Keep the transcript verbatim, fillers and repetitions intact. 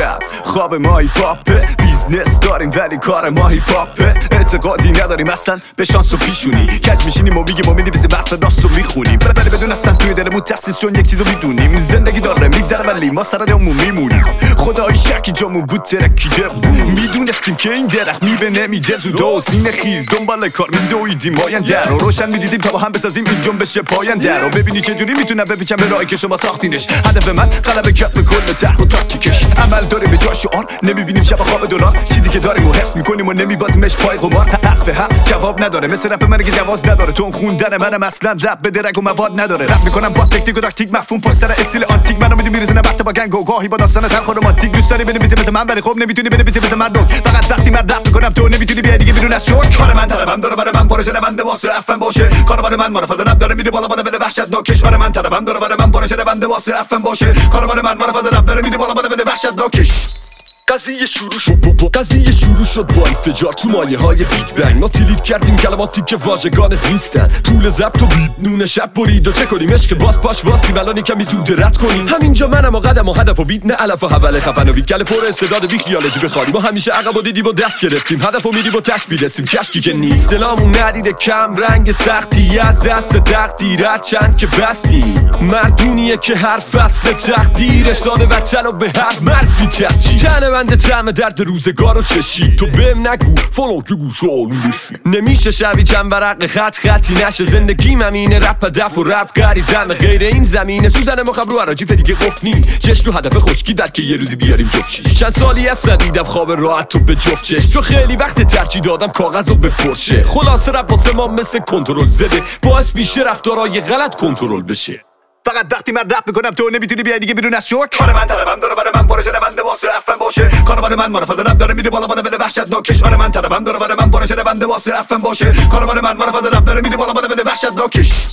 شب خواب ما هیپ هاپه، بیزنس داریم ولی کار ما هیپ هاپه. اعتقادی نداریم اصلا به شانس و پیشونی، کج میشینیم و میگیم و می‌نویسیم وقت راست رو میخونیم، ولی بدون اصلا توی دلمون تحسیس چون یک چیزو میدونیم، زندگی داره میگذره ولی ما سر دلمون میمونیم. خدای شکی جامون بود ترکیده بود، میدونستیم که این درخت میوه نمیده زود و سینه خیز دنبال کار میدویدیم آینده رو روشن میدیدیم تا با هم بسازیم این جنبش پاینده رو. ببینی چجوری میتونم بپیچم به راهی که شما ساختینش. هدف من غلبه کف کل طرح و تاکتیکش، عمل داریم به جای شعار، نمیبینیم شب خواب دلار، چیزی که داریم و حفظ میکنیم و نمیبازیمش پای قمار. حرف حق جواب نداره، مثل رپ من که جواز نداره، تون خوندن منم اصلا رپ به درک و مواد نداره. رپ میکنم با تکنیک و تاکتیک، مفهوم پستر استیل آنتیک، منو میدونی میرزنه وقت با گنگ و گاهی با داستان تلخ و رمانتیک. دوست داری بنویسی مثل من ولی خب نمیتونی بنویسی مثل من دوگ، فقط وقتی من رپ میکنم تو نمیتونی بیای دیگه بیرون از شوک. کار من طلبم داره برای من پروژه نونده واسه افم باشه، کار برای من معرفت رپ داره میره بالا بالا بده وحشتناکش. کار من طلبم داره برای من پروژه نونده واسه افم باشه، کار برای من معرفت رپ داره میره بالا بالا بده وحشتناکش. قضیه شروع شد قضیه شروع شد با انفجار تو مایه های بیگ بنگ. ما تیلیت کردیم کلماتی که واژگانت نیستن، طول ضبط و بیت نون شب برید و چه کنیم عشق باز پاش واسیم الان کمی زود رد کنیم. همینجا منم و قدم و هدف و بیت نه علف و حول خفن و ویکل پر استعداد بی خیالجی بخواری. ما همیشه عقب و دیدیم و دست گرفتیم، هدف و میدیم و تشبیه رسیم کشکی که نیست. دلامون ندیده کم رنگ سختی از دست تقدیرت چند که بستی، مردونیه که هر فصل تقدیرش داده وطن و به هر مرسی ترجیح. بنده طعم درد روزگار و چشی، تو بهم نگو فلان که گوش آلودشی. نمیشه شبی چند ورق خط خطی نشه، زندگی ممینه رپ هدف و رپ غریزمه، غیر این زمینه سوزن مخم رو عراجیف دیگه قفنی. چشم تو هدف خشکی بلکه یه روزی بیاریم جفتشی. چند سالی هست ندیدم خواب راحت تو به جفت چشم، تو خیلی وقت ترجیح دادم کاغذ رو بپرشه. خلاصه رپ واسه ما مثل کنترل زده، باعث میشه رفتارای غلط کنترل بشه. فقط وقتی من رپ میکنم تو نمیتونی بیای دیگه بیرون از شوک. کار من طلبم داره برای من پروژه نونده واسه افم باشه، کار برای من معرفت رپ داره میره بالا بالا بده وحشتناکش. کار من طلبم داره برای من پروژه نونده واسه افم باشه، کار برای من معرفت رپ داره میره بالا بالا بده وحشتناکش.